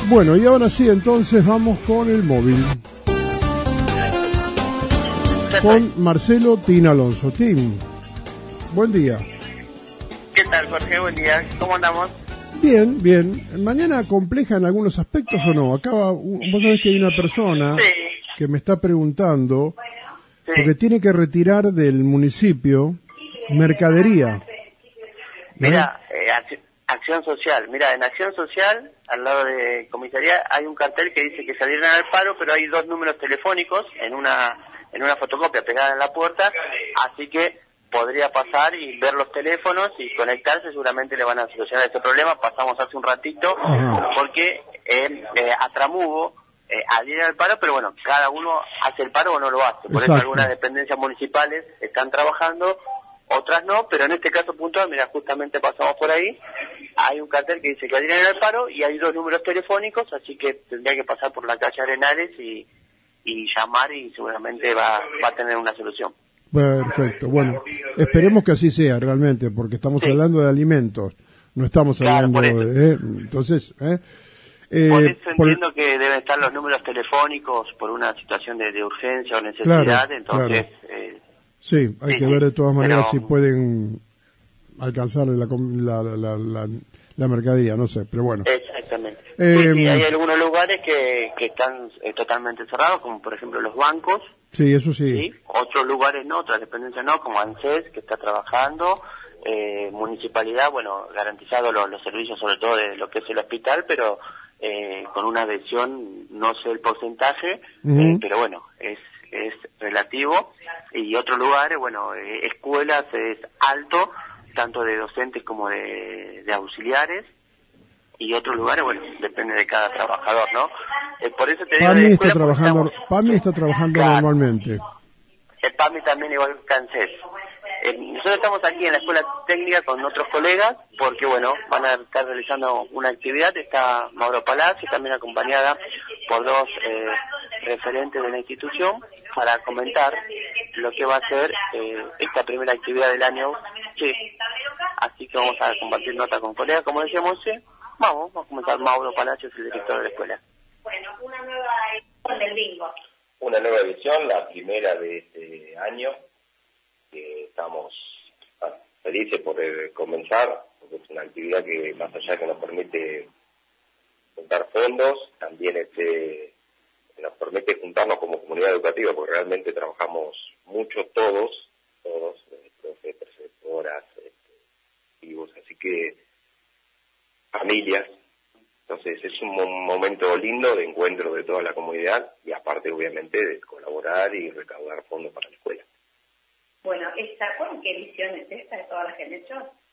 Bueno, y ahora sí, entonces vamos con el móvil. Con Marcelo Tin Alonso. Tin, buen día. ¿Qué tal, Jorge? Buen día. ¿Cómo andamos? Bien, bien. ¿Mañana compleja en algunos aspectos o no? Vos sabés que hay una persona que me está preguntando, porque tiene que retirar del municipio mercadería. Mira, Acción Social. Mira, en Acción Social, al lado de comisaría, hay un cartel que dice que salieron al paro, pero hay 2 números telefónicos en una fotocopia pegada en la puerta, así que podría pasar y ver los teléfonos y conectarse, seguramente le van a solucionar este problema. Pasamos hace un ratito, porque a Tramugo, al ir al paro, pero bueno, cada uno hace el paro o no lo hace, por eso algunas dependencias municipales están trabajando, otras no, pero en este caso puntual, mira, justamente pasamos por ahí, hay un cartel que dice que adhieren al paro y hay 2 números telefónicos, así que tendría que pasar por la calle Arenales y llamar y seguramente va a tener una solución. Perfecto, bueno, esperemos que así sea realmente, porque estamos hablando de alimentos, no estamos hablando de... entonces... por eso entiendo que deben estar los números telefónicos por una situación de urgencia o necesidad, entonces... sí, hay que ver de todas maneras si pueden alcanzar la mercadería, no sé, pero bueno. Exactamente. Sí, hay algunos lugares que están totalmente cerrados, como por ejemplo los bancos. Sí, eso sí. Otros lugares no, otras dependencias no, como ANSES, que está trabajando, municipalidad, bueno, garantizado los servicios, sobre todo de lo que es el hospital, pero con una adhesión, no sé el porcentaje, pero bueno, es relativo. Y otros lugares, bueno, escuelas es alto, tanto de docentes como de auxiliares. Y otros lugares, bueno, depende de cada trabajador, ¿no? Por eso te digo, PAMI está trabajando normalmente. PAMI también igual que ANSES. Nosotros estamos aquí en la escuela técnica con otros colegas, porque bueno, van a estar realizando una actividad. Está Mauro Palacio, también acompañada por 2 referentes de la institución, para comentar lo que va a ser esta primera actividad del año. Sí. Así que vamos a compartir nota con colegas, como decíamos, Vamos a comenzar. Mauro Palacios, el director de la escuela. Bueno, una nueva edición del bingo. Una nueva edición, la primera de este año, que estamos felices por comenzar, porque es una actividad que más allá que nos permite juntar fondos, también nos permite juntarnos como comunidad educativa, porque realmente trabajamos mucho todos, profes, preceptoras, vivos, así que familias, entonces es un momento lindo de encuentro de toda la comunidad y aparte obviamente de colaborar y recaudar fondos para la escuela. Bueno, ¿qué edición es esta de todas las que han hecho?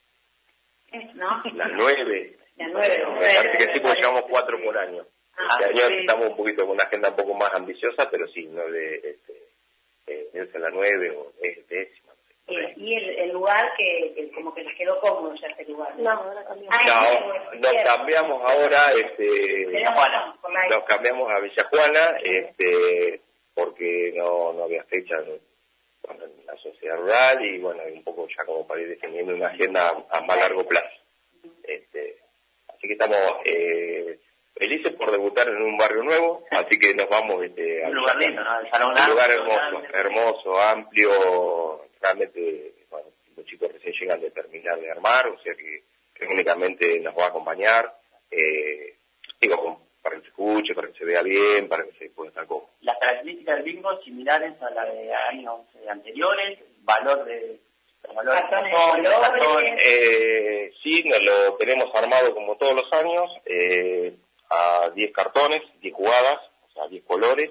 ¿No? La 9. La 9. Me parece que sí, porque llevamos 4 por año. Este año estamos un poquito con una agenda un poco más ambiciosa, pero sí, 9, es la 9 o es décima. Y el lugar que como que les quedó cómodo ya este lugar. No, ahora cambiamos. Nos cambiamos ahora, nos cambiamos a Villa Juana, porque no había fecha en la sociedad rural y bueno, un poco ya como para ir definiendo una agenda a más largo plazo. Así que estamos felices por debutar en un barrio nuevo, así que nos vamos un lugar lindo, ¿no? Un lugar hermoso, amplio. Realmente, bueno, los chicos recién llegan de terminar de armar, o sea que únicamente nos va a acompañar, para que se escuche, para que se vea bien, para que se pueda estar cómodo. Las características del bingo similares a las de años anteriores, valor de cartón. Sí, nos lo tenemos armado como todos los años, a 10 cartones, 10 jugadas, o sea, 10 colores.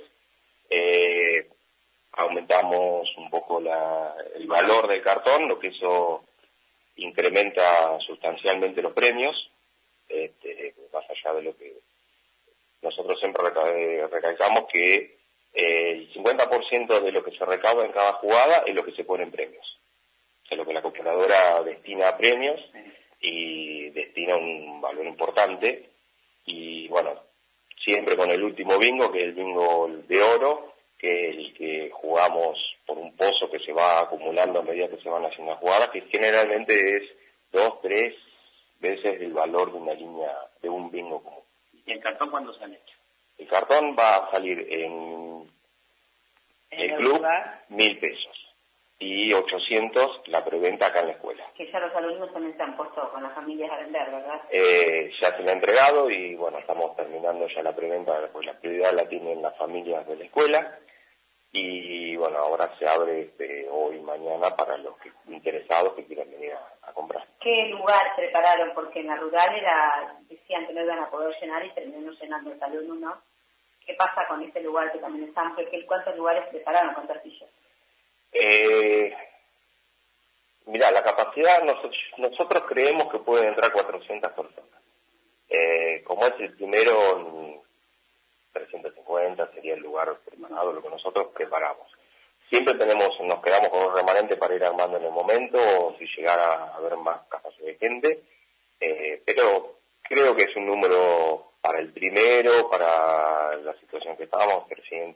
Aumentamos un poco el valor del cartón, lo que eso incrementa sustancialmente los premios, más allá de lo que nosotros siempre recalcamos, que el 50% de lo que se recauda en cada jugada es lo que se pone en premios. Es lo que la calculadora destina a premios y destina un valor importante. Y bueno, siempre con el último bingo, que es el bingo de oro, que es el que jugamos por un pozo que se va acumulando a medida que se van haciendo las jugadas, que generalmente es 2-3 veces el valor de una línea de un bingo común. ¿Y el cartón cuándo sale? El cartón va a salir en el club 1.000 pesos y 800 la preventa acá en la escuela. Que ya los alumnos también se han puesto con las familias a vender, ¿verdad? Ya se le ha entregado y bueno, estamos terminando ya la preventa, pues la prioridad la tienen las familias de la escuela y bueno, ahora se abre hoy y mañana para los interesados que quieran venir a comprar. ¿Qué lugar prepararon? Porque en la rural decían que no iban a poder llenar y terminaron llenando el salón 1. ¿Qué pasa con este lugar que también es amplio? ¿Cuántos lugares prepararon con sillas? Mira, la capacidad, nosotros creemos que pueden entrar 400 personas. Como es el primero, 350 sería el lugar preparado, lo que nosotros preparamos. Siempre nos quedamos con un remanente para ir armando en el momento, o si llegara a haber más capacidad de gente, pero creo que es un número para el primero, para la situación que estábamos,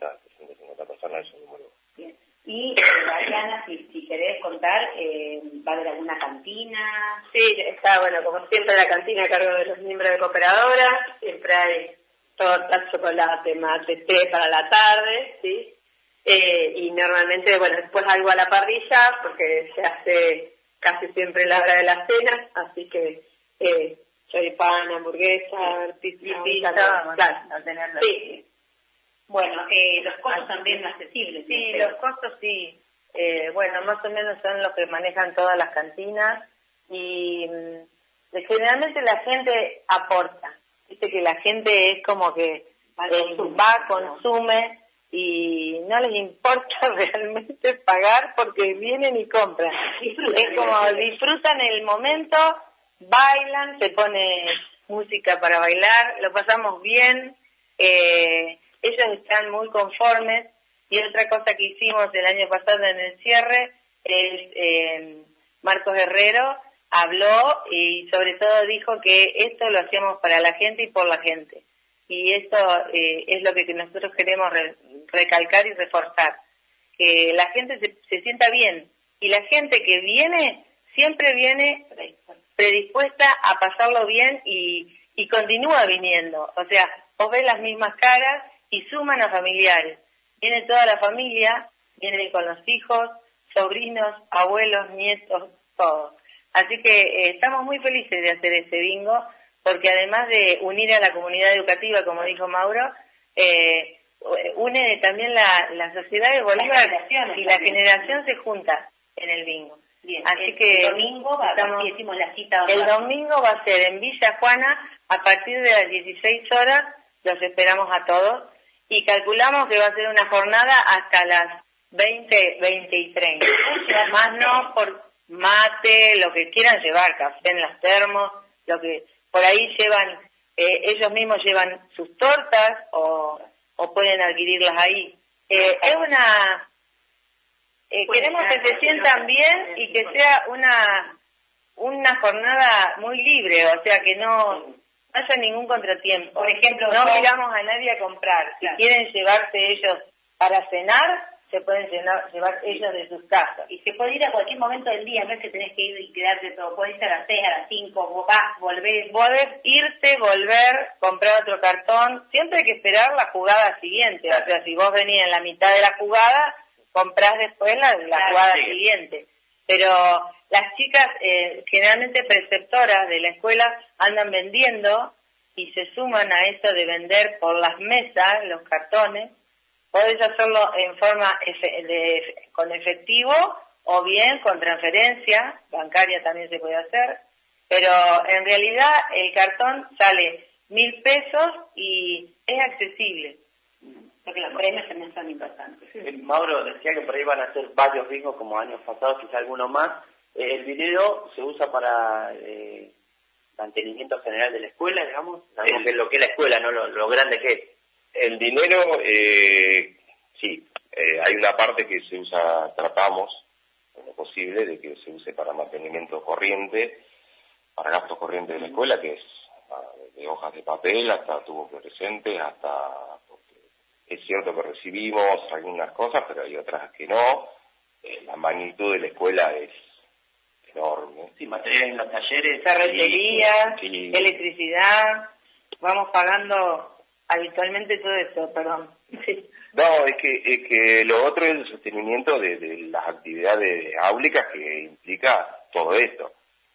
350 personas es un número. Bien. Y, Mariana, si querés contar, ¿va a haber alguna cantina? Sí, está, bueno, como siempre la cantina a cargo de los miembros de Cooperadora, siempre hay torta, chocolate, mate, té para la tarde, ¿sí? Y normalmente, bueno, después algo a la parrilla, porque se hace casi siempre la hora de la cena, así que choripán, hamburguesa, pizza, claro, al tenerlo. Sí. Bueno, los costos también accesibles. Sí, los costos sí. Bueno, más o menos son los que manejan todas las cantinas y generalmente la gente aporta. Viste que la gente es como que va, consume y no les importa realmente pagar porque vienen y compran. Es como disfrutan el momento, bailan, se pone música para bailar, lo pasamos bien, ellos están muy conformes. Y otra cosa que hicimos el año pasado en el cierre es Marcos Herrero habló y sobre todo dijo que esto lo hacíamos para la gente y por la gente. Y esto es lo que nosotros queremos recalcar y reforzar, que la gente se sienta bien. Y la gente que viene, siempre viene predispuesta a pasarlo bien y continúa viniendo. O sea, vos ves las mismas caras y suman a familiares. Viene toda la familia, vienen con los hijos, sobrinos, abuelos, nietos, todos. Así que estamos muy felices de hacer este bingo, porque además de unir a la comunidad educativa, como dijo Mauro, une también la sociedad de Bolívar y la generación se junta en el bingo. Bien. Así que el domingo decimos la cita. El domingo va a ser en Villa Juana a partir de las 16 horas, los esperamos a todos y calculamos que va a ser una jornada hasta las 20 y 30. Más no por mate, lo que quieran llevar, café en las termos, lo que por ahí llevan, ellos mismos llevan sus tortas o pueden adquirirlas ahí. Es una... queremos que se sientan bien y que sea una jornada muy libre, o sea que no haya ningún contratiempo. Por ejemplo, no obligamos a nadie a comprar. Claro. Si quieren llevarse ellos para cenar, se pueden llevar ellos de sus casas. Y se puede ir a cualquier momento del día, no es que tenés que ir y quedarte todo. Podés ir a las 6, a las 5, vos vas, volvés. Podés irte, volver, comprar otro cartón. Siempre hay que esperar la jugada siguiente. O sea, si vos venís en la mitad de la jugada, comprás después la jugada siguiente. Pero las chicas, generalmente preceptoras de la escuela, andan vendiendo y se suman a eso de vender por las mesas los cartones. Podés hacerlo en forma con efectivo o bien con transferencia, bancaria también se puede hacer, pero en realidad el cartón sale 1.000 pesos y es accesible. Porque los premios también son importantes. Mauro decía que por ahí van a hacer varios bingos como años pasados, quizá alguno más. El dinero se usa para mantenimiento general de la escuela, digamos, lo que es la escuela, no lo grande que es. El dinero, sí, hay una parte que se usa, tratamos, en lo posible, de que se use para mantenimiento corriente, para gastos corrientes de la escuela, que es de hojas de papel hasta tubos fluorescentes, hasta, es cierto que recibimos algunas cosas, pero hay otras que no. La magnitud de la escuela es enorme. Sí, material en los talleres. Ferretería, electricidad. vamos pagando habitualmente todo eso, perdón. Sí. No, es que lo otro es el sostenimiento de las actividades áulicas que implica todo esto.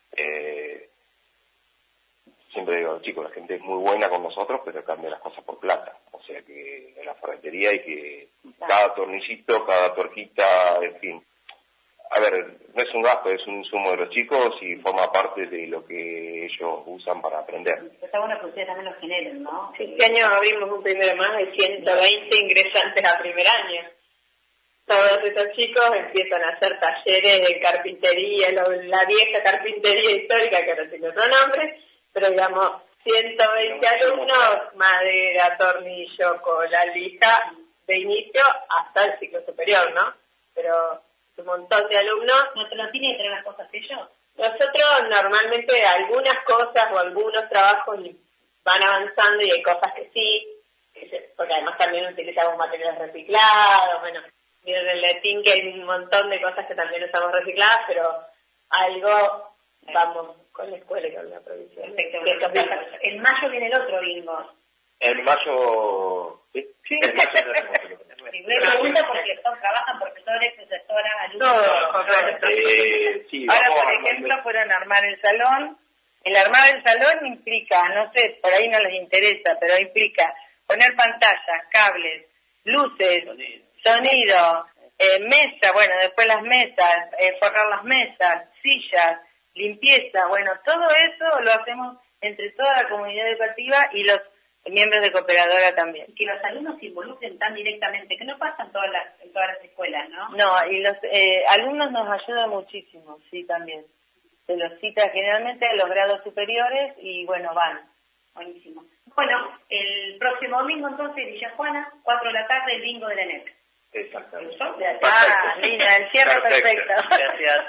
Siempre digo, chicos, la gente es muy buena con nosotros, pero cambia las cosas por plata. O sea que en la ferretería hay que cada tornillito, cada tuerquita, en fin. A ver, no es un gasto, es un insumo de los chicos y forma parte de lo que ellos usan para aprender. Está bueno que ustedes también lo generen, ¿no? Sí, este año abrimos un primer más de 120 ingresantes a primer año. Todos estos chicos empiezan a hacer talleres de carpintería, la vieja carpintería histórica, que ahora tiene otro nombre, pero digamos, 120 alumnos, madera, tornillo, cola, lija, de inicio hasta el ciclo superior, ¿no? Pero un montón de alumnos. ¿No te lo tienen que tener las cosas ellos? Nosotros normalmente algunas cosas o algunos trabajos van avanzando y hay cosas que sí, porque además también utilizamos materiales reciclados, bueno, miren el letín que hay un montón de cosas que también usamos recicladas, pero algo vamos con la escuela y con la provincia. Perfecto. En mayo viene el otro bingo. En mayo... Sí. Me pregunto porque trabajan profesores, profesoras, alumnos. Sí, ahora, por ejemplo, fueron a armar el salón. El armar el salón implica, no sé, por ahí no les interesa, pero implica poner pantallas, cables, luces, sonido, mesa, bueno, después las mesas, forrar las mesas, sillas, limpieza, bueno, todo eso lo hacemos entre toda la comunidad educativa y los miembros de Cooperadora también. Que los alumnos se involucren tan directamente, que no pasan en todas las escuelas, ¿no? No, y los alumnos nos ayudan muchísimo, sí, también. Se los cita generalmente a los grados superiores y, bueno, van. Buenísimo. Bueno, el próximo domingo, entonces, Villa Juana, 4 de la tarde, el bingo de la ENEP. Exactamente. Ah, Lina, el cierre perfecto. Gracias.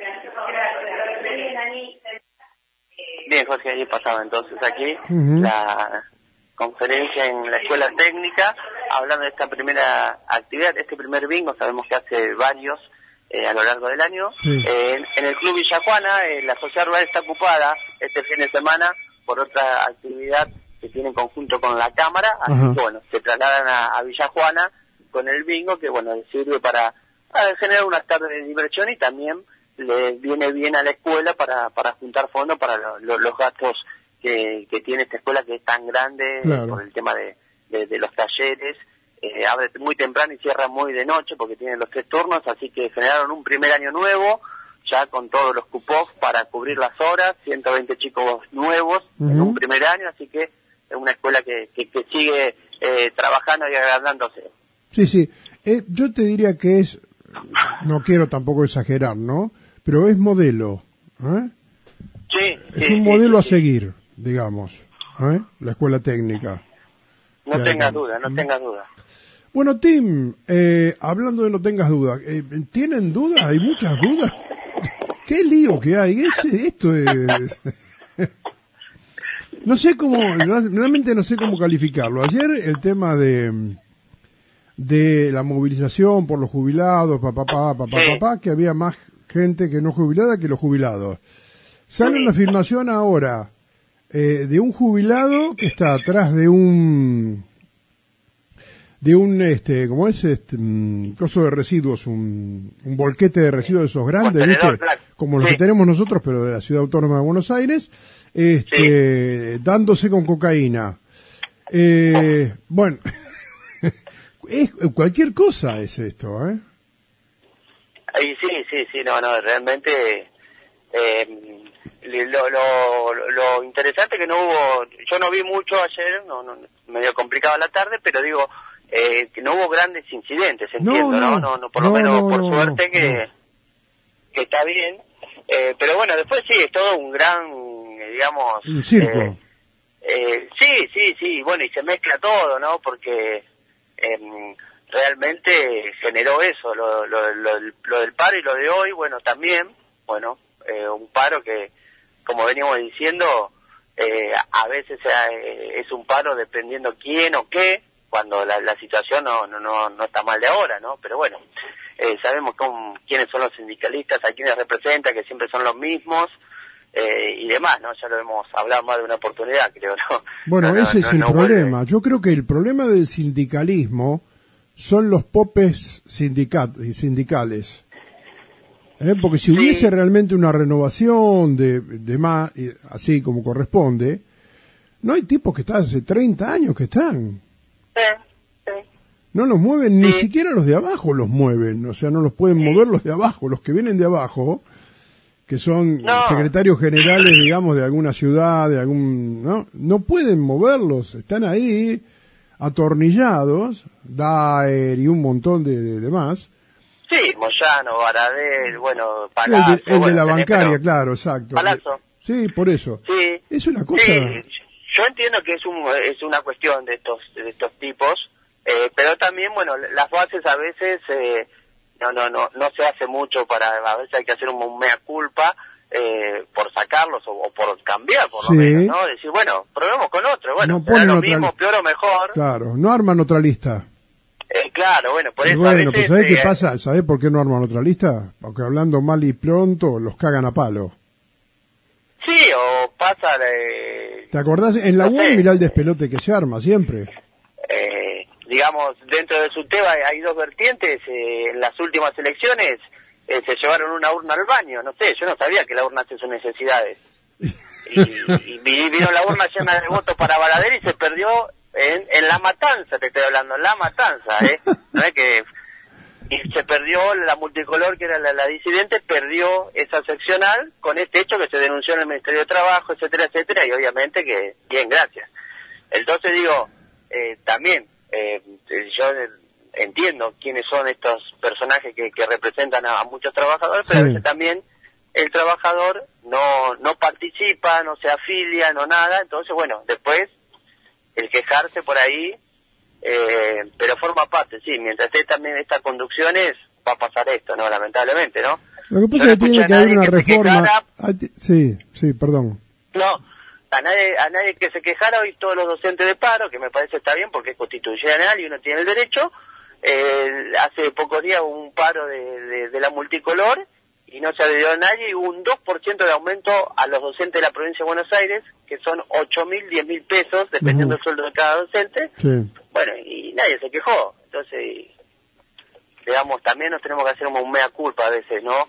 Gracias. Bien, Jorge, ahí pasaba entonces aquí la conferencia en la escuela técnica, hablando de esta primera actividad, este primer bingo, sabemos que hace varios a lo largo del año. Sí. En el Club Villa Juana, la sociedad rural está ocupada este fin de semana por otra actividad que tiene en conjunto con la Cámara, así que bueno, se trasladan a Villa Juana con el bingo, que bueno, sirve para generar unas tardes de diversión y también le viene bien a la escuela para juntar fondos para los gastos que tiene esta escuela, que es tan grande, claro, por el tema de los talleres. Abre muy temprano y cierra muy de noche porque tiene los 3 turnos, así que generaron un primer año nuevo, ya con todos los cupos para cubrir las horas, 120 chicos nuevos en un primer año, así que es una escuela que sigue trabajando y agrandándose. Sí, sí. Yo te diría que no quiero tampoco exagerar, ¿no? Pero es modelo. Sí. Es un modelo a seguir, digamos, la escuela técnica. No tengas duda, no tengas duda. Bueno, Tim, hablando de no tengas duda, ¿tienen dudas? ¿Hay muchas dudas? ¿Qué lío que hay? Esto es... No sé realmente no sé cómo calificarlo. Ayer el tema de la movilización por los jubilados, que había más gente que no jubilada que los jubilados. Sale una afirmación ahora de un jubilado que está atrás de un ¿cómo es? Coso de residuos, un volquete de residuos de esos grandes, ¿viste? Como los que tenemos nosotros, pero de la Ciudad Autónoma de Buenos Aires, dándose con cocaína. Bueno, cualquier cosa es esto, Sí, no, realmente lo interesante que no hubo, yo no vi mucho ayer, no medio complicado la tarde, pero digo, que no hubo grandes incidentes, entiendo, ¿no? Por lo menos por suerte que está bien, pero bueno, después sí, es todo un gran, digamos... Un circo. Sí, bueno, y se mezcla todo, ¿no? Porque realmente generó eso, lo del paro y lo de hoy, bueno, también, un paro que, como veníamos diciendo, a veces es un paro dependiendo quién o qué, cuando la situación no está mal de ahora, ¿no? Pero bueno, sabemos quiénes son los sindicalistas, a quiénes representan, que siempre son los mismos, y demás, ¿no? Ya lo hemos hablado más de una oportunidad, creo, ¿no? Bueno, ese es el problema. Yo creo que el problema del sindicalismo son los popes sindicales. Porque si hubiese realmente una renovación de más, así como corresponde, no hay tipos que están hace 30 años que están. No los mueven, ni siquiera los de abajo los mueven, o sea, no los pueden mover los de abajo, los que vienen de abajo, que son secretarios generales, digamos, de alguna ciudad, de algún, no pueden moverlos, están ahí atornillados, Daer y un montón de más. Sí, Moyano, Baradel, bueno, Palazzo. El de la bancaria, claro, exacto. Palazzo. Sí, por eso. Sí. Es una cosa. Sí. Yo entiendo que es una cuestión de estos tipos, pero también, bueno, las bases a veces no se hace mucho a veces hay que hacer un mea culpa por sacarlos o por cambiar, por lo menos, ¿no? Decir, bueno, probemos con otro, bueno, será lo mismo, peor o mejor. Claro, no arman otra lista. Claro, bueno, por eso bueno, a veces... pues ¿sabés qué pasa? ¿Sabés por qué no arman otra lista? Porque hablando mal y pronto los cagan a palo. Sí, o pasa... ¿Te acordás? En la UAM mirá el despelote que se arma siempre. Digamos, dentro de su tema hay dos vertientes. En las últimas elecciones se llevaron una urna al baño. No sé, yo no sabía que la urna hace sus necesidades. Y vino la urna llena de votos para Baradel y se perdió en La Matanza, te estoy hablando, en La Matanza, no es que... Y se perdió la multicolor, que era la disidente, perdió esa seccional con este hecho que se denunció en el Ministerio de Trabajo, etcétera, etcétera, y obviamente que, bien, gracias. Entonces digo, también, yo entiendo quiénes son estos personajes que representan a muchos trabajadores, pero a veces también el trabajador no participa, no se afilia, no nada, entonces bueno, después el quejarse por ahí, pero forma parte, sí, mientras esté también estas conducciones va a pasar esto, ¿no? Lamentablemente, ¿no? Lo que pasa es que tiene que haber una reforma. Sí, perdón. No, a nadie que se quejara, hoy todos los docentes de paro, que me parece está bien porque es constitucional y uno tiene el derecho. Hace pocos días hubo un paro de la multicolor y no se adhirió a nadie, y hubo un 2% de aumento a los docentes de la provincia de Buenos Aires, que son 8.000, 10.000 pesos, dependiendo del sueldo de cada docente. Sí. Bueno, y nadie se quejó. Entonces, digamos, también nos tenemos que hacer un mea culpa a veces, ¿no?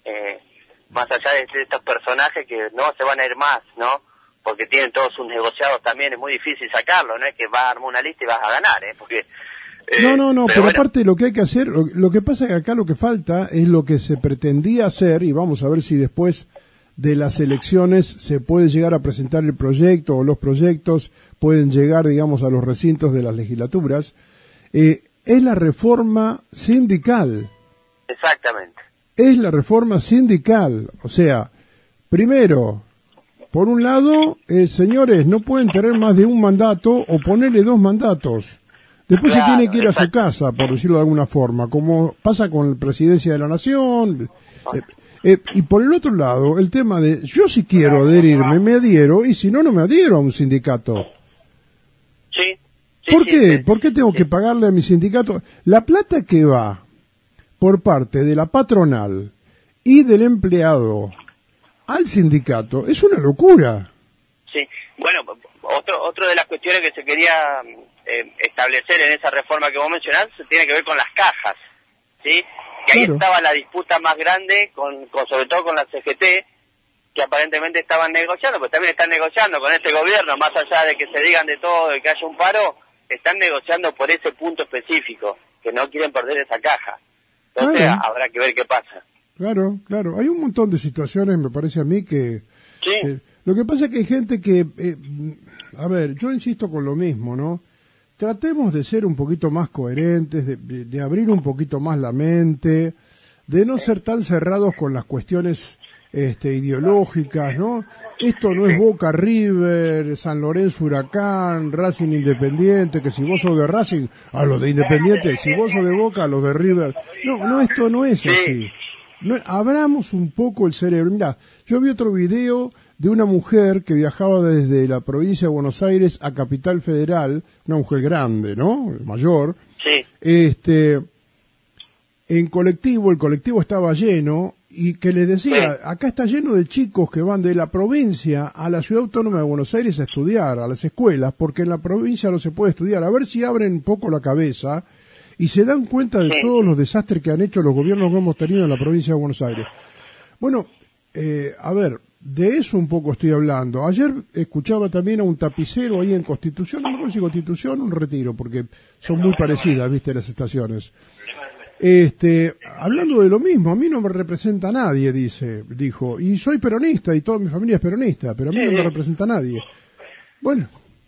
Más allá de estos personajes que no se van a ir más, ¿no? Porque tienen todos sus negociados también, es muy difícil sacarlo, no es que vas a armar una lista y vas a ganar, porque... No, pero bueno. Aparte lo que hay que hacer, lo que pasa es que acá lo que falta es lo que se pretendía hacer, y vamos a ver si después de las elecciones se puede llegar a presentar el proyecto, o los proyectos pueden llegar, digamos, a los recintos de las legislaturas, es la reforma sindical. Exactamente. Es la reforma sindical, o sea, primero, por un lado, señores, no pueden tener más de un mandato o ponerle 2 mandatos. Después se tiene que ir a su casa, por decirlo de alguna forma, como pasa con la presidencia de la nación. Y por el otro lado, el tema de, yo si quiero adherirme, me adhiero, y si no, no me adhiero a un sindicato. Sí. ¿Por qué? ¿Por qué tengo que pagarle a mi sindicato? La plata que va por parte de la patronal y del empleado al sindicato es una locura. Sí, bueno, otro de las cuestiones que se quería establecer en esa reforma que vos mencionás tiene que ver con las cajas, ¿sí? Que ahí estaba la disputa más grande, con sobre todo con la CGT, que aparentemente estaban negociando, pero también están negociando con este gobierno, más allá de que se digan de todo, de que haya un paro, están negociando por ese punto específico, que no quieren perder esa caja. Entonces habrá que ver qué pasa. Claro, hay un montón de situaciones, me parece a mí, que... Sí. Lo que pasa es que hay gente que... a ver, yo insisto con lo mismo, ¿no? Tratemos de ser un poquito más coherentes, de abrir un poquito más la mente, de no ser tan cerrados con las cuestiones ideológicas, ¿no? Esto no es Boca River, San Lorenzo Huracán, Racing Independiente, que si vos sos de Racing, a los de Independiente, si vos sos de Boca, a los de River. No, esto no es así. No, abramos un poco el cerebro. Mirá, yo vi otro video de una mujer que viajaba desde la provincia de Buenos Aires a Capital Federal, una mujer grande, ¿no? Mayor. Sí. En colectivo, el colectivo estaba lleno y que les decía, acá está lleno de chicos que van de la provincia a la Ciudad Autónoma de Buenos Aires a estudiar, a las escuelas, porque en la provincia no se puede estudiar. A ver si abren un poco la cabeza y se dan cuenta de todos los desastres que han hecho los gobiernos que hemos tenido en la provincia de Buenos Aires. Bueno, a ver, de eso un poco estoy hablando. Ayer escuchaba también a un tapicero ahí en Constitución, no me acuerdo si Constitución o un Retiro, porque son muy parecidas, viste, las estaciones. Hablando de lo mismo, a mí no me representa nadie, dijo, y soy peronista y toda mi familia es peronista, pero a mí no me representa nadie. Bueno.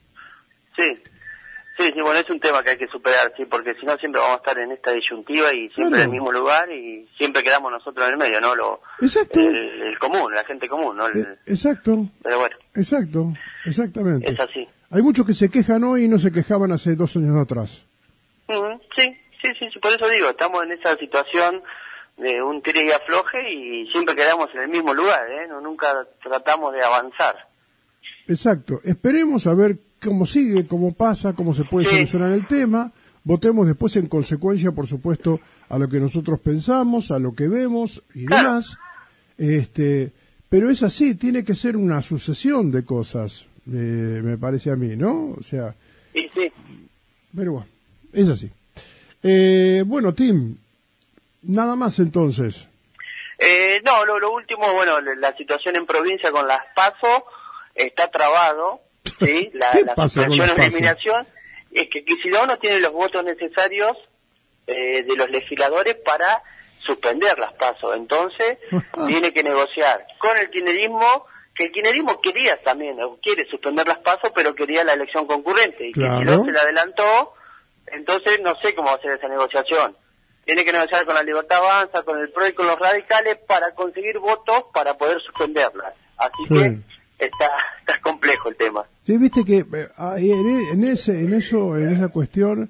Sí, bueno, es un tema que hay que superar, sí, porque si no siempre vamos a estar en esta disyuntiva y siempre en el mismo lugar y siempre quedamos nosotros en el medio, ¿no? Exacto. El común, la gente común, ¿no? Exacto. Pero bueno. Exacto, exactamente. Es así. Hay muchos que se quejan hoy y no se quejaban hace 2 años atrás. Sí, por eso digo, estamos en esa situación de un tire y afloje y siempre quedamos en el mismo lugar, no, nunca tratamos de avanzar. Exacto, esperemos a ver cómo sigue, cómo pasa, cómo se puede solucionar el tema, votemos después en consecuencia, por supuesto, a lo que nosotros pensamos, a lo que vemos y demás, pero es así, tiene que ser una sucesión de cosas, me parece a mí, ¿no? O sea, sí. Pero bueno, es así. Bueno, Tim, nada más entonces. No, lo último, bueno, la situación en provincia con las PASO está trabado, ¿sí? La situación de eliminación es que Kicillof no tiene los votos necesarios de los legisladores para suspender las PASO, entonces tiene que negociar con el kirchnerismo, que el kirchnerismo quería también, o quiere suspender las PASO, pero quería la elección concurrente, y Kicillof se la adelantó. Entonces no sé cómo va a ser esa negociación. Tiene que negociar con la Libertad Avanza, con el PRO y con los radicales para conseguir votos para poder suspenderlas. Así que está complejo el tema. Sí, viste que en esa cuestión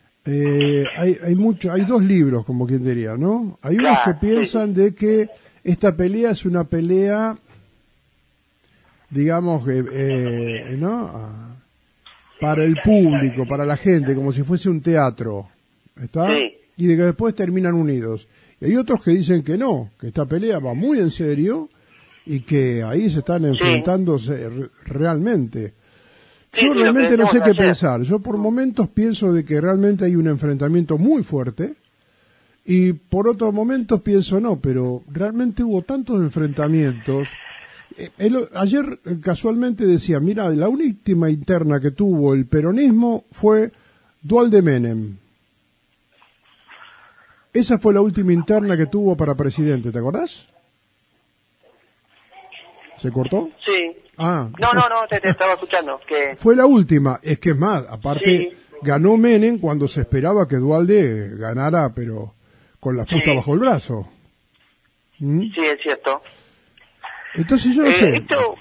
hay 2 libros, como quien diría, ¿no? Hay unos que piensan de que esta pelea es una pelea, digamos, ¿no? Para el público, para la gente, como si fuese un teatro, ¿está? Y de que después terminan unidos. Y hay otros que dicen que no, que esta pelea va muy en serio y que ahí se están enfrentándose realmente. Yo realmente no sé qué pensar. Yo por momentos pienso de que realmente hay un enfrentamiento muy fuerte y por otros momentos pienso no, pero realmente hubo tantos enfrentamientos. Ayer casualmente decía, mira, la última interna que tuvo el peronismo fue Duhalde Menem. Esa fue la última interna que tuvo para presidente, ¿te acordás? ¿Se cortó? Sí. Ah. No, te estaba escuchando. Que... Fue la última, es que es más, aparte ganó Menem cuando se esperaba que Duhalde ganara, pero con la fusta bajo el brazo. Sí, es cierto. Entonces yo no sé.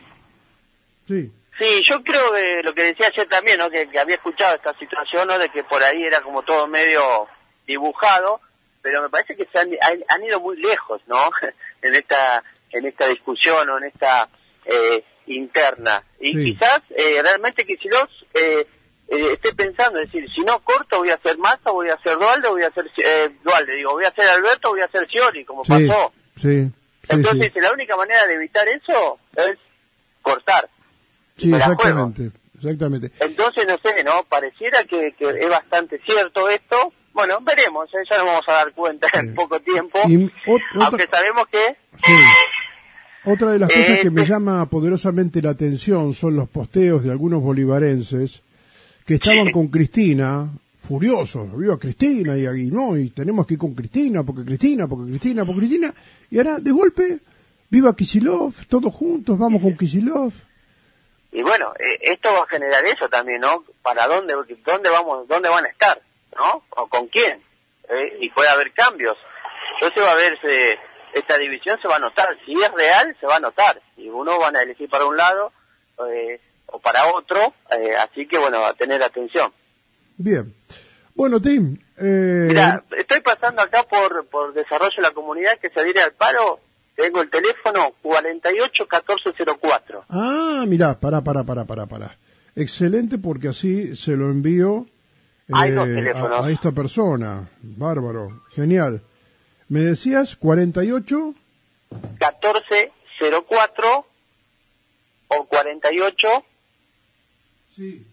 Sí, yo creo que lo que decía ayer también, ¿no? Que había escuchado esta situación, ¿no? De que por ahí era como todo medio dibujado, pero me parece que han ido muy lejos, ¿no? en esta discusión o en esta interna. Y quizás realmente Kicillof esté pensando, es decir, si no corto voy a hacer Massa, voy a hacer Duhalde, voy a hacer voy a hacer Alberto, voy a hacer Scioli, como pasó. Entonces, la única manera de evitar eso es cortar. Sí, exactamente. Entonces, no sé, ¿no? Pareciera que es bastante cierto esto. Bueno, veremos, ya nos vamos a dar cuenta en poco tiempo. Aunque sabemos que... Otra de las cosas que me llama poderosamente la atención son los posteos de algunos bolivarenses que estaban con Cristina, furiosos, viva Cristina, y tenemos que ir con Cristina, porque Cristina, y ahora de golpe, viva Kicillof, todos juntos, vamos con Kicillof. Y bueno, esto va a generar eso también, ¿no? ¿Para dónde van a estar, ¿no? ¿O con quién? Y puede haber cambios. Entonces va a verse, esta división se va a notar, si es real, se va a notar. Y uno van a elegir para un lado o para otro, así que bueno, a tener atención. Bien. Bueno, Tim. Mira, estoy pasando acá por Desarrollo de la Comunidad que se adhiere al paro. Tengo el teléfono 481404. Ah, mirá, para. Excelente, porque así se lo envío a esta persona. Bárbaro, genial. ¿Me decías 48? 1404 o 48 Sí.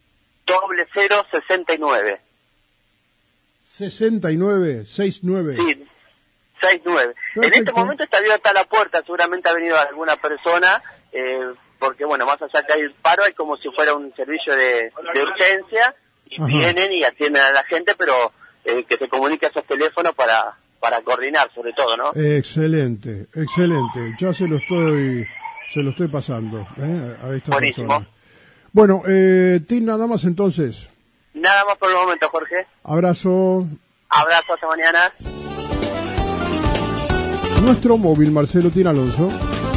0069. 69. Sí, 69. Perfecto. En este momento está abierta la puerta, seguramente ha venido alguna persona, porque bueno, más allá que hay paro, hay como si fuera un servicio de urgencia, y Ajá. vienen y atienden a la gente, pero que se comunique a esos teléfonos para coordinar sobre todo, ¿no? Excelente. Ya se lo estoy pasando a esta Buenísimo. persona. Bueno, Tim, nada más entonces. Nada más por el momento, Jorge. Abrazo. Abrazo, hasta mañana. Nuestro móvil, Marcelo Tin Alonso.